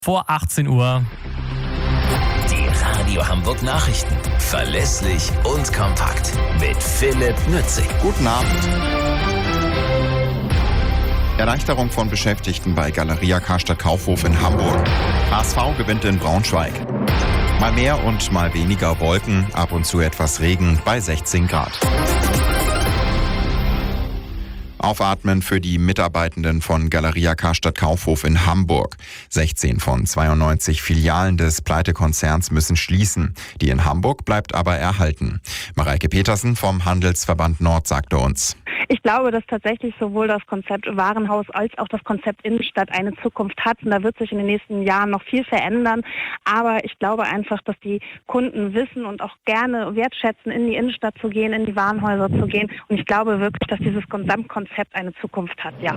Vor 18 Uhr. Die Radio Hamburg Nachrichten. Verlässlich und kompakt. Mit Philipp Nützig. Guten Abend. Erleichterung von Beschäftigten bei Galeria Karstadt Kaufhof in Hamburg. HSV gewinnt in Braunschweig. Mal mehr und mal weniger Wolken, ab und zu etwas Regen bei 16 Grad. Aufatmen für die Mitarbeitenden von Galeria Karstadt Kaufhof in Hamburg. 16 von 92 Filialen des Pleitekonzerns müssen schließen. Die in Hamburg bleibt aber erhalten. Mareike Petersen vom Handelsverband Nord sagte uns: Ich glaube, dass tatsächlich sowohl das Konzept Warenhaus als auch das Konzept Innenstadt eine Zukunft hat. Und da wird sich in den nächsten Jahren noch viel verändern. Aber ich glaube einfach, dass die Kunden wissen und auch gerne wertschätzen, in die Innenstadt zu gehen, in die Warenhäuser zu gehen. Und ich glaube wirklich, dass dieses Gesamtkonzept eine Zukunft hat, ja.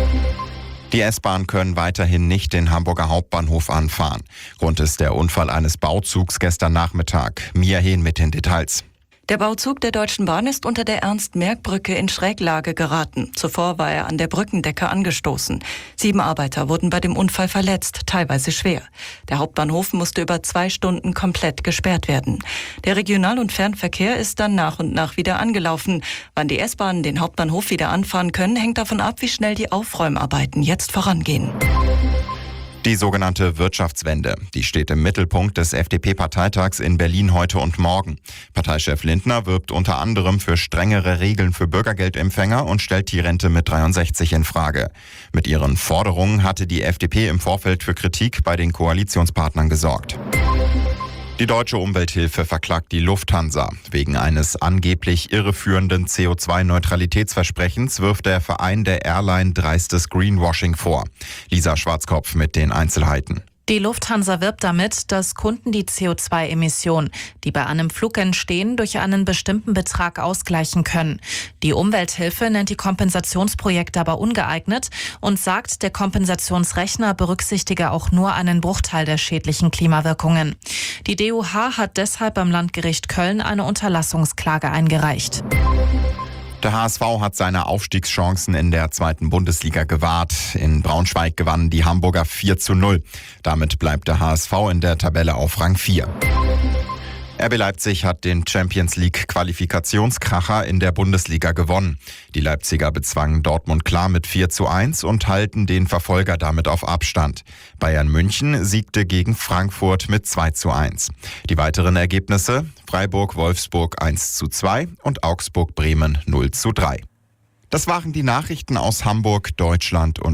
Die S-Bahn können weiterhin nicht den Hamburger Hauptbahnhof anfahren. Grund ist der Unfall eines Bauzugs gestern Nachmittag. Mia Hehn mit den Details. Der Bauzug der Deutschen Bahn ist unter der Ernst-Merck-Brücke in Schräglage geraten. Zuvor war er an der Brückendecke angestoßen. 7 Arbeiter wurden bei dem Unfall verletzt, teilweise schwer. Der Hauptbahnhof musste über 2 Stunden komplett gesperrt werden. Der Regional- und Fernverkehr ist dann nach und nach wieder angelaufen. Wann die S-Bahnen den Hauptbahnhof wieder anfahren können, hängt davon ab, wie schnell die Aufräumarbeiten jetzt vorangehen. Die sogenannte Wirtschaftswende, die steht im Mittelpunkt des FDP-Parteitags in Berlin heute und morgen. Parteichef Lindner wirbt unter anderem für strengere Regeln für Bürgergeldempfänger und stellt die Rente mit 63 in Frage. Mit ihren Forderungen hatte die FDP im Vorfeld für Kritik bei den Koalitionspartnern gesorgt. Die Deutsche Umwelthilfe verklagt die Lufthansa. Wegen eines angeblich irreführenden CO2-Neutralitätsversprechens wirft der Verein der Airline dreistes Greenwashing vor. Lisa Schwarzkopf mit den Einzelheiten. Die Lufthansa wirbt damit, dass Kunden die CO2-Emissionen, die bei einem Flug entstehen, durch einen bestimmten Betrag ausgleichen können. Die Umwelthilfe nennt die Kompensationsprojekte aber ungeeignet und sagt, der Kompensationsrechner berücksichtige auch nur einen Bruchteil der schädlichen Klimawirkungen. Die DUH hat deshalb beim Landgericht Köln eine Unterlassungsklage eingereicht. Der HSV hat seine Aufstiegschancen in der 2. Bundesliga gewahrt. In Braunschweig gewannen die Hamburger 4:0. Damit bleibt der HSV in der Tabelle auf Rang 4. RB Leipzig hat den Champions-League-Qualifikationskracher in der Bundesliga gewonnen. Die Leipziger bezwangen Dortmund klar mit 4:1 und halten den Verfolger damit auf Abstand. Bayern München siegte gegen Frankfurt mit 2:1. Die weiteren Ergebnisse: Freiburg-Wolfsburg 1:2 und Augsburg-Bremen 0:3. Das waren die Nachrichten aus Hamburg, Deutschland und